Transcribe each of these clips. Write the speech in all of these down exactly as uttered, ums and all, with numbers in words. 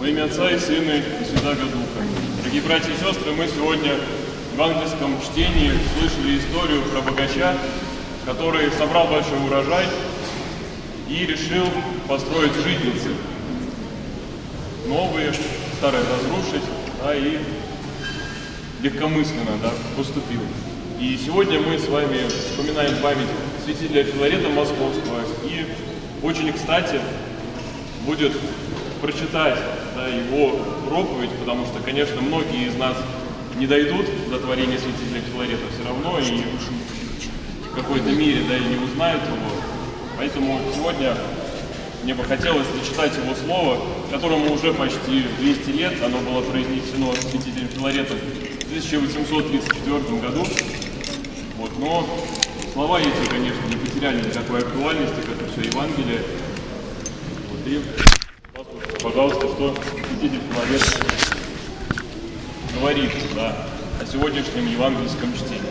Во имя Отца и Сына и Святаго Духа. Дорогие братья и сестры, мы сегодня в евангельском чтении слышали историю про богача, который собрал большой урожай и решил построить житницы. Новые, старые разрушить, да, и легкомысленно, да, поступил. И сегодня мы с вами вспоминаем память святителя Филарета Московского. И очень кстати будет прочитать, да, его проповедь, потому что, конечно, многие из нас не дойдут до творения святителя Филарета все равно и в какой-то мере, да, и не узнают его. Поэтому сегодня мне бы хотелось зачитать его слово, которому уже почти двести лет. Оно было произнесено святителем Филаретом в тысяча восемьсот тридцать четвёртом году. Вот, но слова эти, конечно, не потеряли никакой актуальности, как и все Евангелие. Вот, и послушайте, пожалуйста, что святитель Филарет говорит, да, о сегодняшнем евангельском чтении.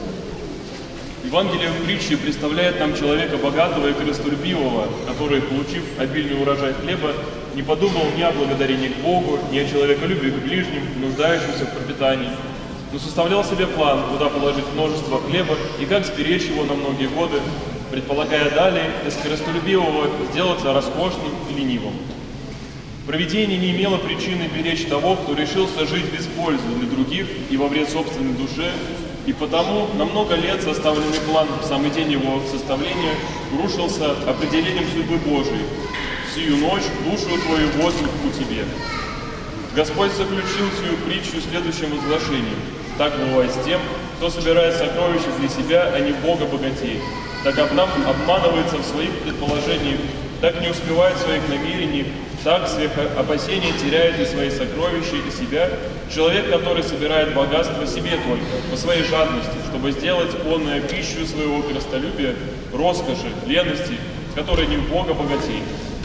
Евангелие в притче представляет нам человека богатого и корыстолюбивого, который, получив обильный урожай хлеба, не подумал ни о благодарении к Богу, ни о человеколюбии к ближним, нуждающимся в пропитании, но составлял себе план, куда положить множество хлеба и как сберечь его на многие годы, предполагая далее из корыстолюбивого сделаться роскошным и ленивым. Провидение не имело причины беречь того, кто решился жить без пользы для других и во вред собственной душе, и потому на много лет составленный план в самый день его составления рушился определением судьбы Божией. «Сию ночь душу твою возьмут у тебе». Господь заключил сию притчу следующим возглашением: «Так бывает с тем, кто собирает сокровища для себя, а не Бога богатеет. Так обманывается в своих предположениях, так не успевает в своих намерениях, так в своих опасениях теряет и свои сокровища, и себя. Человек, который собирает богатство себе только, по своей жадности, чтобы сделать онную пищу своего корыстолюбия, роскоши, лености, которая не в Бога богатеет».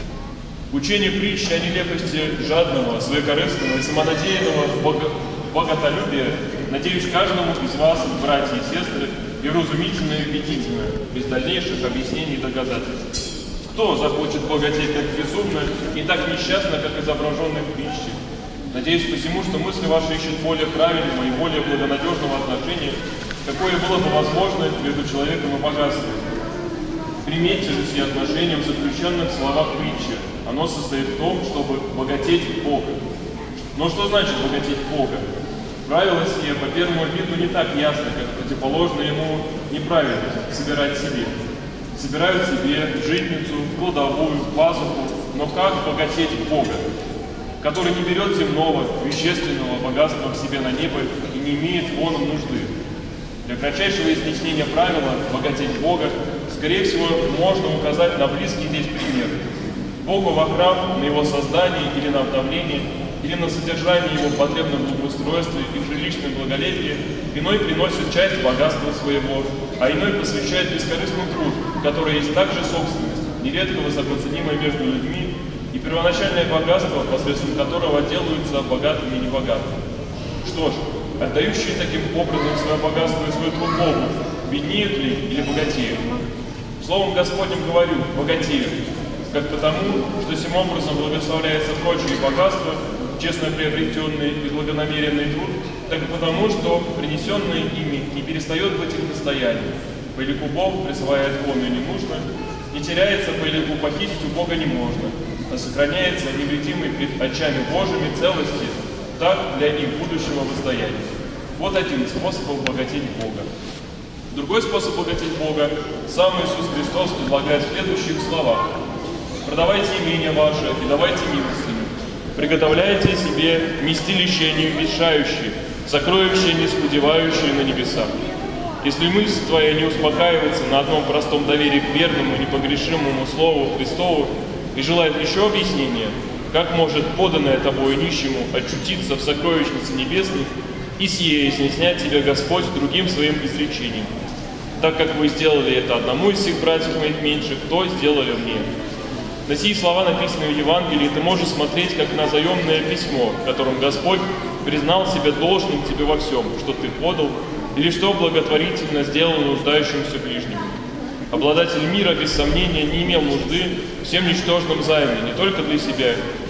Учение притчи о нелепости жадного, своекорыстного и самонадеянного бого богатолюбия, надеюсь, каждому из вас, братья и сестры, и разумительно и убедительно, без дальнейших объяснений и доказательств. Кто захочет богатеть так безумно и так несчастно, как изображенный в притче? Надеюсь посему, что мысли ваши ищут более правильного и более благонадежного отношения, какое было бы возможно между человеком и богатством. Примите же все отношения в заключенных словах притчи. Оно состоит в том, чтобы богатеть Бога. Но что значит богатеть Бога? Правило сие по первому виду не так ясно, как противоположно ему неправильно собирать себе. Собирают себе житницу, кладовую, пазуху, но как богатеть Бога, который не берет земного, вещественного богатства к себе на небо и не имеет воном нужды. Для кратчайшего изъяснения правила богатеть Бога, скорее всего, можно указать на близкий здесь пример. Богу во храм, на его создание или на обновление, или на содержание его в потребном благоустройстве и в жилищном благолепии, иной приносит часть богатства своего, а иной посвящает бескорыстный труд, который есть также собственность, нередко высокоценимая между людьми, и первоначальное богатство, посредством которого делаются богатыми и небогатыми. Что ж, отдающие таким образом свое богатство и свой труд Богу, беднеют ли или богатеют? Словом Господним говорю, богатеют, как потому, что сим образом благословляется прочие богатства, честно приобретенный и благонамеренный труд, так и потому, что принесенное ими не перестает быть их достоянием. По элику Бог присваивает он и не нужно, не теряется, по элику похитить у Бога не можно, а сохраняется невредимой пред очами Божьими целости, так для их будущего возстояния. Вот один способ обогатить Бога. Другой способ обогатить Бога сам Иисус Христос предлагает в следующих словах: «Продавайте имение ваше и давайте милостыню. Приготовляйте себе вместилище неумешающие, сокровища не скудевающие на небесах. Если мысль твоя не успокаивается на одном простом доверии к верному и непогрешимому Слову Христову и желает еще объяснения, как может поданное тобою нищему очутиться в сокровищнице небесной, и сие изъяснять тебе Господь другим своим изречением. Так как вы сделали это одному из всех братьев моих меньших, то сделали мне». На сии слова, написанные в Евангелии, ты можешь смотреть как на заемное письмо, в котором Господь признал себя должным тебе во всем, что ты подал, или что благотворительно сделал нуждающимся ближним. Обладатель мира, без сомнения, не имел нужды всем ничтожным займе, не только для себя,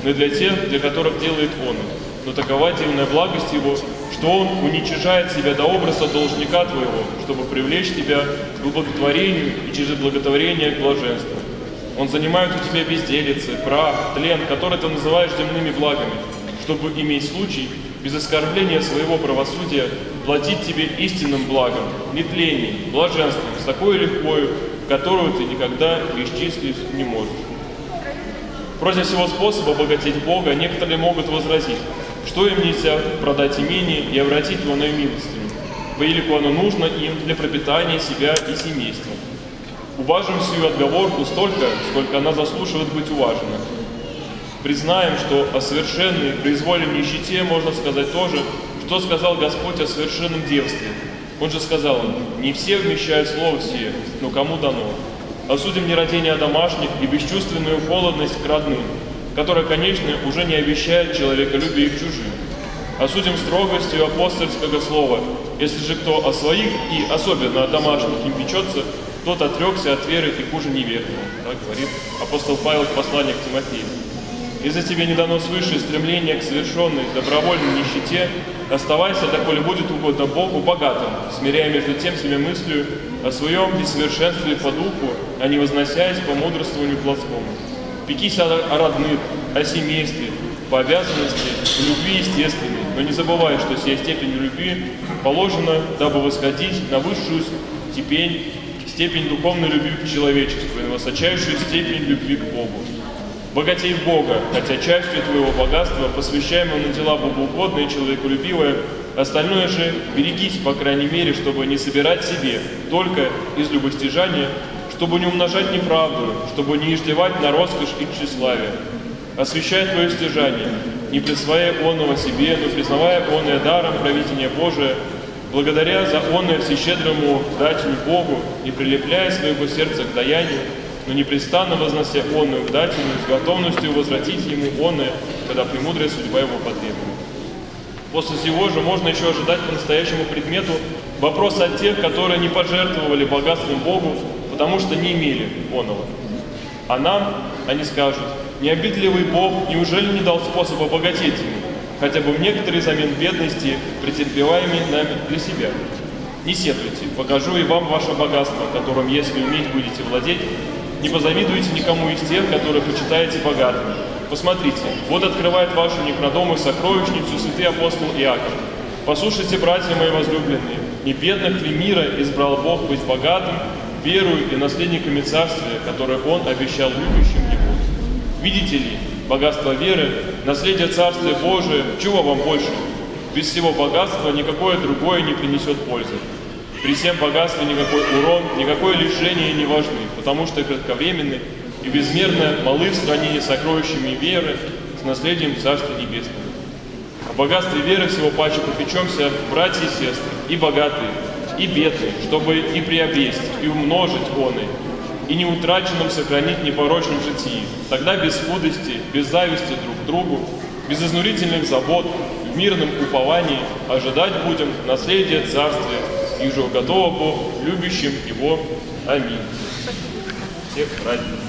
но и для тех, для которых делает Он. Но такова дивная благость Его, что Он уничижает себя до образа должника твоего, чтобы привлечь тебя к благотворению и через благотворение к блаженству. Он занимает у тебя безделицы, прах, тлен, который ты называешь земными благами, чтобы иметь случай, без оскорбления своего правосудия, платить тебе истинным благом, нетлением, блаженством, с такой легкою, которую ты никогда исчислить не можешь. Против всего способа обогатить Бога некоторые могут возразить, что им нельзя продать имение и обратить его на милостыню, поелику оно нужно им для пропитания себя и семейства. Уважим сию отговорку столько, сколько она заслуживает быть уважена. Признаем, что о совершенной произволе нищете можно сказать то же, что сказал Господь о совершенном девстве. Он же сказал: «Не все вмещают слово сие, но кому дано». Осудим нерадение домашних и бесчувственную холодность к родным, которая, конечно, уже не обещает человеколюбие к чужим. Осудим строгостью апостольского слова. Если же кто о своих и особенно о домашних им печется, тот отрекся от веры и хуже неверного. Так говорит апостол Павел в послании к Тимофею. Если тебе не дано свыше стремление к совершенной добровольной нищете, оставайся, доколе будет угодно Богу, богатым, смиряя между тем себя мыслью о своем несовершенстве по духу, а не возносясь по мудрствованию плотскому. Пекись о родных, о семействе, по обязанности, в любви естественной, но не забывай, что сия степень любви положена, дабы восходить на высшую степень, степень духовной любви к человечеству и на высочайшую степень любви к Богу. Богатей в Бога, хотя частью твоего богатства, посвящаемого на дела богоугодные и человеколюбивые, остальное же берегись, по крайней мере, чтобы не собирать себе только из любостяжания, чтобы не умножать неправду, чтобы не издевать на роскошь и тщеславие. Освящай твое стяжание, не присвояя онного себе, но признавая онное даром провидения Божия, благодаря за онное всещедрому дателю Богу, не прилепляя своего сердца к даянию, но непрестанно вознося онную к дателю, с готовностью возвратить ему онное, когда премудрая судьба его потребует. После сего же можно еще ожидать по настоящему предмету вопрос от тех, которые не пожертвовали богатством Богу, потому что не имели оного. А нам они скажут: не обидливый Бог неужели не дал способ обогатеть ему, хотя бы в некоторый замен бедности, претерпеваемый нами для себя? Не сетуйте, покажу и вам ваше богатство, которым, если уметь будете владеть, не позавидуйте никому из тех, которые почитаете богатыми. Посмотрите, вот открывает вашу непродомую сокровищницу святый апостол Иаков. Послушайте, братья мои возлюбленные, не бедных ли мира избрал Бог быть богатым, верою и наследниками царствия, которое Он обещал любящим Его. Видите ли, богатство веры, наследие Царствия Божия, чего вам больше? Без всего богатства никакое другое не принесет пользы. При всем богатстве никакой урон, никакое лишение не важны, потому что кратковременны и безмерно малы в сравнении с сокровищами веры, с наследием Царства Небесного. О богатстве веры всего паче попечемся, братья и сестры, и богатые, и бедные, чтобы и приобрести, и умножить оны, и неутраченным сохранить непорочном житии. Тогда без скудости, без зависти друг к другу, без изнурительных забот, в мирном уповании ожидать будем наследия Царствия, и же готово Бог, любящим Его. Аминь. Всех радует.